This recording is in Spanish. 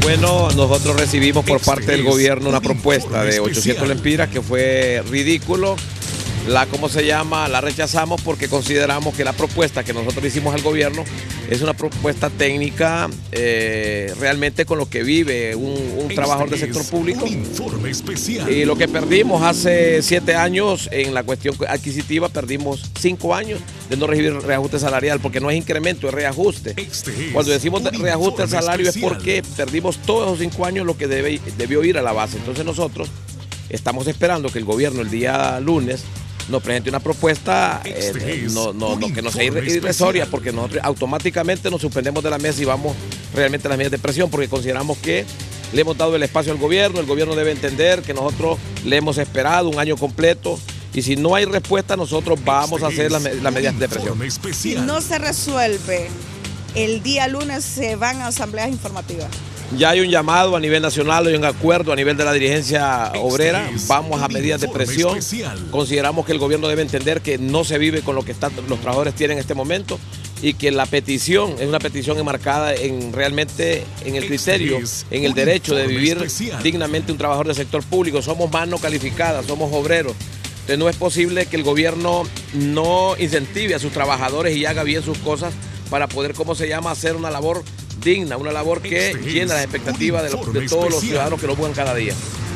Bueno, nosotros recibimos por parte del gobierno una propuesta de 800 lempiras que fue ridículo. La rechazamos porque consideramos que la propuesta que nosotros hicimos al gobierno es una propuesta técnica realmente con lo que vive un trabajador del sector público. Y lo que perdimos hace 7 años en la cuestión adquisitiva, perdimos 5 años de no recibir reajuste salarial, porque no es incremento, es reajuste. Cuando decimos reajuste al salario es porque perdimos todos esos 5 años lo que debió ir a la base. Entonces nosotros estamos esperando que el gobierno el día lunes nos presente una propuesta que no sea irrisoria, porque nosotros automáticamente nos suspendemos de la mesa y vamos realmente a las medidas de presión, porque consideramos que le hemos dado el espacio al gobierno. El gobierno debe entender que nosotros le hemos esperado un año completo y si no hay respuesta nosotros vamos a hacer las medidas de presión. Si no se resuelve, el día lunes se van a asambleas informativas. Ya hay un llamado a nivel nacional, hay un acuerdo a nivel de la dirigencia obrera, vamos a medidas de presión. Consideramos que el gobierno debe entender que no se vive con lo que los trabajadores tienen en este momento y que la petición es una petición enmarcada realmente en el criterio, en el derecho de vivir dignamente un trabajador del sector público. Somos mano calificada, somos obreros. Entonces no es posible que el gobierno no incentive a sus trabajadores y haga bien sus cosas para poder, hacer una labor digna, una labor que llena las expectativas de todos los ciudadanos que lo buscan cada día.